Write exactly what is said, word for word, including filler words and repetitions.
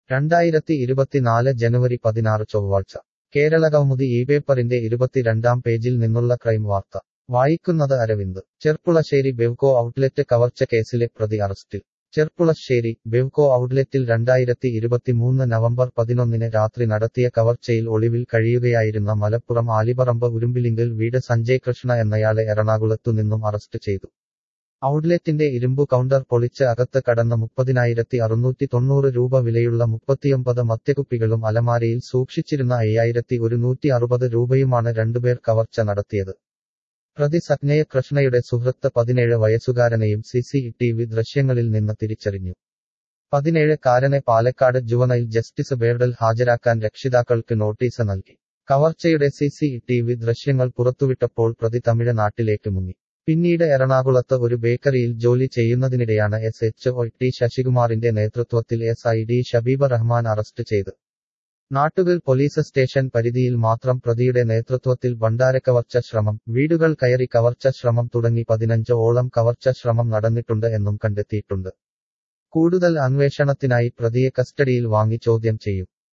രണ്ടായിരത്തി ഇരുപത്തിനാല് ജനുവരി പതിനാറ് ചൊവ്വാഴ്ച കേരളകൗമുദി ഈ പേപ്പറിന്റെ ഇരുപത്തിരണ്ടാം പേജിൽ നിന്നുള്ള ക്രൈം വാർത്ത വായിക്കുന്നത് അരവിന്ദ്. ചെർപ്പുളശ്ശേരി ബെവ്കോ ഔട്ട്ലെറ്റ് കവർച്ച കേസിലെ പ്രതി അറസ്റ്റിൽ. ചെർപ്പുളശ്ശേരി ബെവ്കോ ഔട്ട്ലെറ്റിൽ രണ്ടായിരത്തി ഇരുപത്തിമൂന്ന് നവംബർ പതിനൊന്നിന് രാത്രി നടത്തിയ കവർച്ചയിൽ ഒളിവിൽ കഴിയുകയായിരുന്ന മലപ്പുറം ആലിപറമ്പ് ഉരുമ്പിലിങ്കൽ വീട് സഞ്ജയ് കൃഷ്ണ എന്നയാളെ എറണാകുളത്തു നിന്നും അറസ്റ്റ് ചെയ്തു. ഔട്ട്ലെറ്റിന്റെ ഇരുമ്പു കൗണ്ടർ പൊളിച്ച് അകത്ത് കടന്ന് മുപ്പതിനായിരത്തി അറുന്നൂറ്റി തൊണ്ണൂറ് രൂപ വിലയുള്ള മുപ്പത്തിയൊമ്പത് മദ്യക്കുപ്പികളും അലമാരയിൽ സൂക്ഷിച്ചിരുന്ന അയ്യായിരത്തി ഒരുന്നൂറ്റി അറുപത് രൂപയുമാണ് രണ്ടുപേർ കവർച്ച നടത്തിയത്. പ്രതി സഞ്ജയ് കൃഷ്ണയുടെ സുഹൃത്ത് പതിനേഴ് വയസ്സുകാരനെയും സി സി ടി വി ദൃശ്യങ്ങളിൽ നിന്ന് തിരിച്ചറിഞ്ഞു. പതിനേഴ് കാരനെ പാലക്കാട് ജുവനൈൽ ജസ്റ്റിസ് ബോർഡിൽ ഹാജരാക്കാൻ രക്ഷിതാക്കൾക്ക് നോട്ടീസ് നൽകി. കവർച്ചയുടെ സി സി ടി വി ദൃശ്യങ്ങൾ പുറത്തുവിട്ടപ്പോൾ പ്രതി തമിഴ് നാട്ടിലേക്ക് മുങ്ങി. പിന്നീട് എറണാകുളത്ത് ഒരു ബേക്കറിയിൽ ജോലി ചെയ്യുന്നതിനിടെയാണ് എസ് എച്ച് ഒ ടി ശശികുമാറിന്റെ നേതൃത്വത്തിൽ S I D Shabeeba Rahman arrest ചെയ്ത്. നാട്ടുകൽ പോലീസ് സ്റ്റേഷൻ പരിധിയിൽ മാത്രം പ്രതിയുടെ നേതൃത്വത്തിൽ ഭണ്ഡാരക്കവർച്ച ശ്രമം, വീടുകൾ കയറി കവർച്ച ശ്രമം തുടങ്ങി പതിനഞ്ച് ഓളം കവർച്ച ശ്രമം നടന്നിട്ടുണ്ട് എന്നും കണ്ടെത്തിയിട്ടുണ്ട്. കൂടുതൽ അന്വേഷണത്തിനായി പ്രതിയെ കസ്റ്റഡിയിൽ വാങ്ങി ചോദ്യം ചെയ്യും.